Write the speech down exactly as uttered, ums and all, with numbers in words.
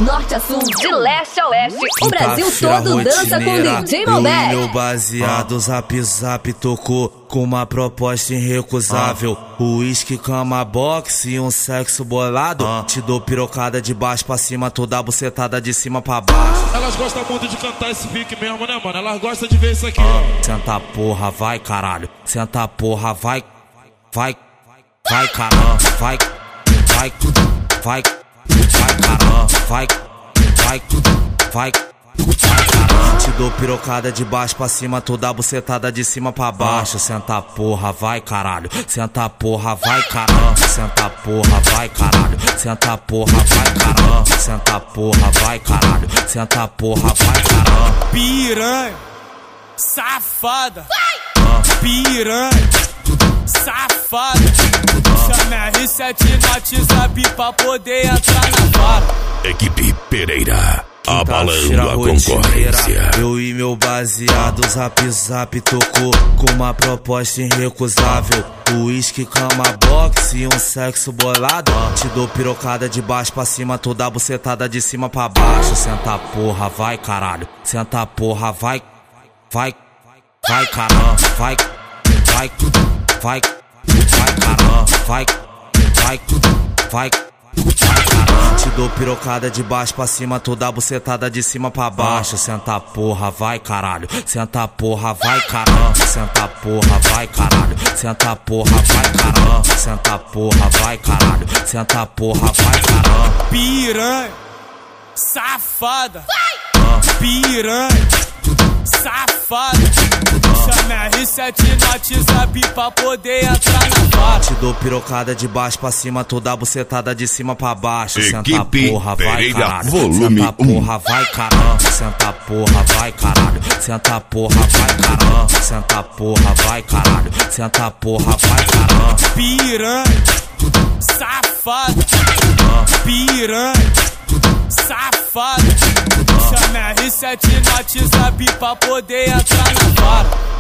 norte a sul, de leste a oeste, o Brasil todo dança com D J Malbec. Meu baseado, zap zap tocou com uma proposta irrecusável. O uísque, cama, boxe e um sexo bolado. Te dou pirocada de baixo pra cima, toda bucetada de cima pra baixo. Elas gostam muito de cantar esse pique mesmo, né, mano? Elas gostam de ver isso aqui. Senta porra, vai caralho. Senta porra, vai. Vai, vai caramba, vai, vai, vai, vai caramba, vai, vai, vai, vai caramba. Te dou pirocada de baixo pra cima, toda bucetada de cima pra baixo. Senta porra, vai caralho. Senta porra, vai caramba. Senta porra, vai caralho. Senta porra, vai caramba. Senta porra, vai caralho. Senta porra, vai caramba. Piranha, safada, piranha, safada. Chama R sete no WhatsApp pra poder entrar na vara. Equipe Pereira, abalando a concorrência. Eu e meu baseado, zap zap tocou com uma proposta irrecusável. Uísque, cama, boxe e um sexo bolado. Te dou pirocada de baixo pra cima, toda bucetada de cima pra baixo. Senta porra, vai caralho. Senta porra, vai, vai, vai caramba, vai, vai, vai, vai caramba, vai, vai, vai, vai caramba. Te dou pirocada de baixo pra cima, toda bucetada de cima pra baixo. Senta porra, vai caralho. Senta porra, vai caramba. Senta porra, vai caralho. Senta porra, vai caramba. Senta porra, vai caralho. Senta porra, vai caramba. Piranha, safada, piranha, safada. Chama R sete no WhatsApp pra poder entrar na vara. Te dou pirocada de baixo pra cima, toda bucetada de cima pra baixo. Senta Equipe porra, vai Pereira, caralho. volume Senta porra, vai caramba. Senta porra, vai caralho. Senta porra, vai caramba. Senta porra, vai caralho. Senta porra, vai caramba. Piranha, safada, piranha, safada. Chama R sete no WhatsApp pra poder entrar na vara.